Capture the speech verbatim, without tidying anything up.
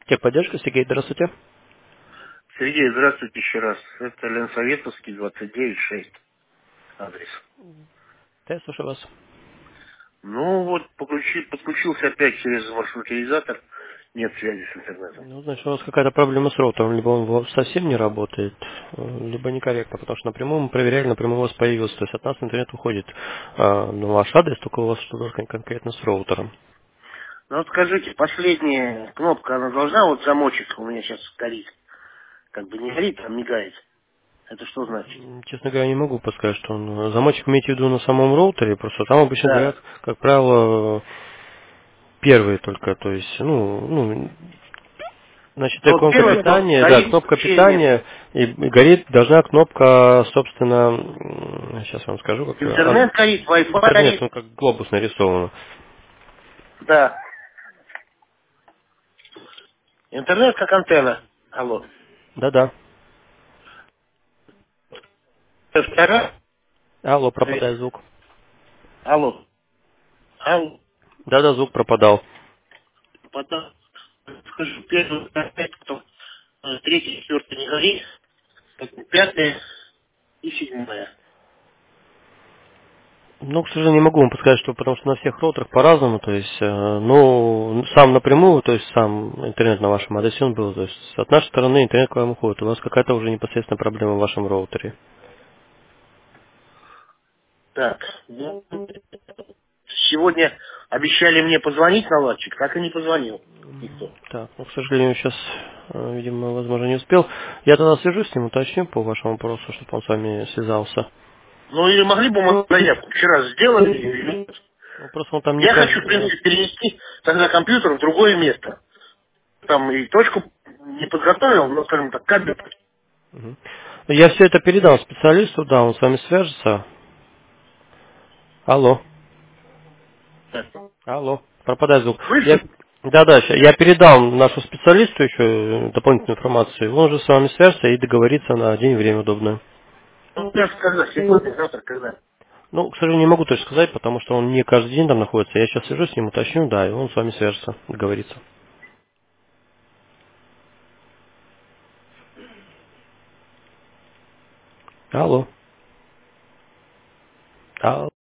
Техподдержка, Сергей, здравствуйте. Сергей, здравствуйте еще раз. Это Ленсоветовский, двадцать девять шесть адрес. Да, я слушаю вас. Ну вот, подключи- подключился опять через маршрутизатор. Нет связи с интернетом. Ну, значит, у вас какая-то проблема с роутером. Либо он у вас совсем не работает, э, либо некорректно, потому что напрямую мы проверяли, напрямую у вас появился. То есть от нас интернет уходит а, на ваш адрес, только у вас что-то кон- конкретно с роутером. Ну вот скажите, последняя кнопка, она должна, вот замочек у меня сейчас горит. Как бы не горит, а мигает. Это что значит? М, Честно говоря, не могу подсказать, что он... э, Замочек имеете в виду на самом роутере, просто там обычно Да. горят, как правило, первые только, то есть, ну, ну, значит, Ну э, вот кнопка первая кнопка питания, да, горит, кнопка включение питания, и и горит должна кнопка, собственно, сейчас вам скажу, как ее, а, интернет горит, Wi-Fi интернет, горит. ну, как глобус нарисован. Да. Интернет как антенна. Алло. Да-да. Вторая. Алло, пропадает звук. Алло. Алло. Да-да, звук пропадал. Потом скажу, первый, опять потом э, третий, четвертый не горит, потом пятый и седьмая. Ну, к сожалению, не могу вам подсказать, что потому что на всех роутерах по-разному, то есть, э, ну, сам напрямую, то есть сам интернет на вашем адресе он был, то есть от нашей стороны интернет к вам уходит, у вас какая-то уже непосредственно проблема в вашем роутере. Так, ну, сегодня обещали мне позвонить наладчик, так и не позвонил никто. Так, ну, к сожалению, сейчас, э, видимо, возможно, не успел. Я тогда свяжусь с ним, уточню по вашему вопросу, чтобы он с вами связался. Ну или могли бы мы заявку вчера сделали или нет? Ну, просто он там не Я хочу, в каждый... принципе, перенести тогда компьютер в другое место. Там и точку не подготовил, но, скажем так, кабель. Мгм. Я все это передал специалисту, да, он с вами свяжется. Алло, алло, пропадает звук. Я... Слышите? Да-да, ща- я передал нашу специалисту еще э, дополнительную информацию. Он же с вами свяжется и договорится на день и время удобное. Ну, я же когда, сегодня, завтра, когда. Ну, к сожалению, не могу точно сказать, потому что он не каждый день там находится. Я сейчас свяжусь с ним, уточню, да, и он с вами свяжется, договорится. Алло. Алло.